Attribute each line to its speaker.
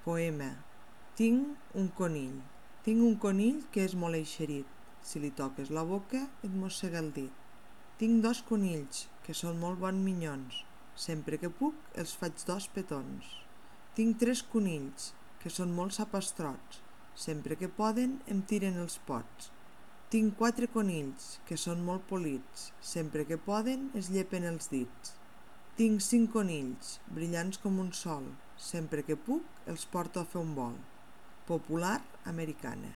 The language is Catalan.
Speaker 1: Poema. Tinc un conill. Tinc un conill que és molt eixerit. Si li toques la boca et mossega el dit. Tinc 2 conills que són molt bons minyons. Sempre que puc els faig 2 petons. Tinc 3 conills que són molt sapastrots. Sempre que poden em tiren els pots. Tinc 4 conills que són molt polits. Sempre que poden es llepen els dits. Tinc 5 conills, brillants com un sol. Sempre que puc els porto a fer un vol. Popular americana.